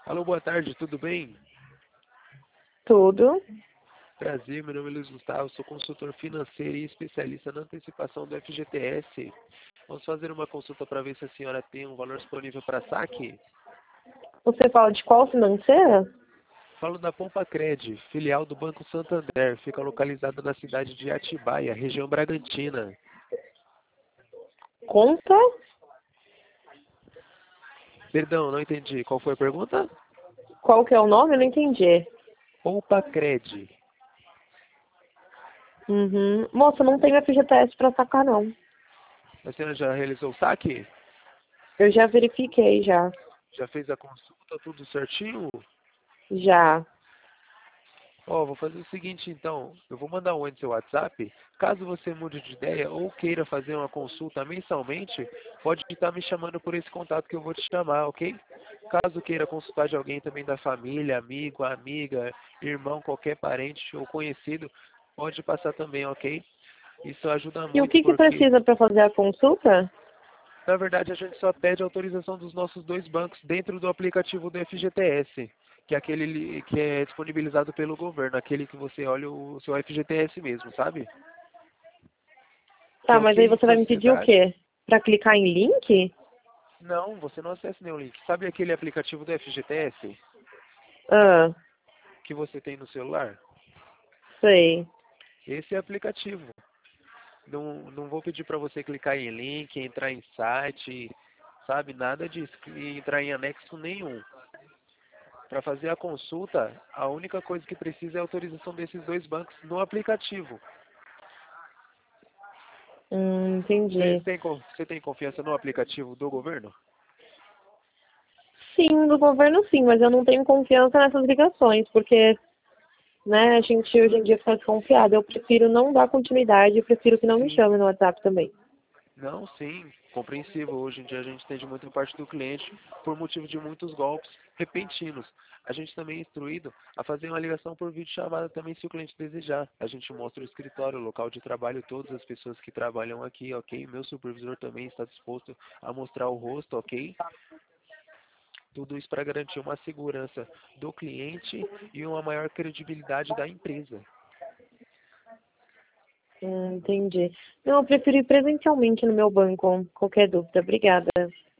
Alô, boa tarde, tudo bem? Tudo. Prazer, meu nome é Luiz Gustavo, sou consultor financeiro e especialista na antecipação do FGTS. Vamos fazer uma consulta para ver se a senhora tem um valor disponível para saque? Você fala de qual financeira? Falo da Pompa Cred, filial do Banco Santander, fica localizada na cidade de Atibaia, região Bragantina. Conta? Perdão, não entendi. Qual foi a pergunta? Qual que é o nome? Eu não entendi. Pompa Cred. Uhum. Moça, não tenho FGTS para sacar, não. A senhora já realizou o saque? Eu já verifiquei, já. Já fez a consulta, tudo certinho? Já. Ó, vou fazer o seguinte então, eu vou mandar um oi no seu WhatsApp. Caso você mude de ideia ou queira fazer uma consulta mensalmente, pode estar me chamando por esse contato que eu vou te chamar, ok? Caso queira consultar de alguém também da família, amigo, amiga, irmão, qualquer parente ou conhecido, pode passar também, ok? Isso ajuda E o muito que porque, precisa para fazer a consulta? na verdade, a gente só pede autorização dos nossos dois bancos dentro do aplicativo do FGTS, que é aquele que é disponibilizado pelo governo, aquele que você olha o seu FGTS mesmo, sabe? Que Tá, é o mas aí QI você vai me pedir o Sociedade. quê? Para clicar em link? Não, você não acessa nenhum link. Sabe aquele aplicativo do FGTS Ah, que você tem no celular? sei. Esse é aplicativo. Não vou pedir para você clicar em link, entrar em site, sabe? Nada disso, e entrar em anexo nenhum. Para fazer a consulta, a única coisa que precisa é a autorização desses dois bancos no aplicativo. Entendi. Você tem confiança no aplicativo do governo? Sim, do governo sim, mas eu não tenho confiança nessas ligações, porque, né, a gente hoje em dia fica desconfiado. Eu prefiro não dar continuidade, eu prefiro que não me Sim. chame no WhatsApp também. Não, sim, compreensível. Hoje em dia a gente entende muito parte do cliente por motivo de muitos golpes repentinos. A gente também é instruído a fazer uma ligação por videochamada também se o cliente desejar. A gente mostra o escritório, o local de trabalho, todas as pessoas que trabalham aqui, ok? Meu supervisor também está disposto a mostrar o rosto, ok? Tudo isso para garantir uma segurança do cliente e uma maior credibilidade da empresa. Entendi. Não, eu prefiro ir presencialmente no meu banco. Qualquer dúvida. Obrigada.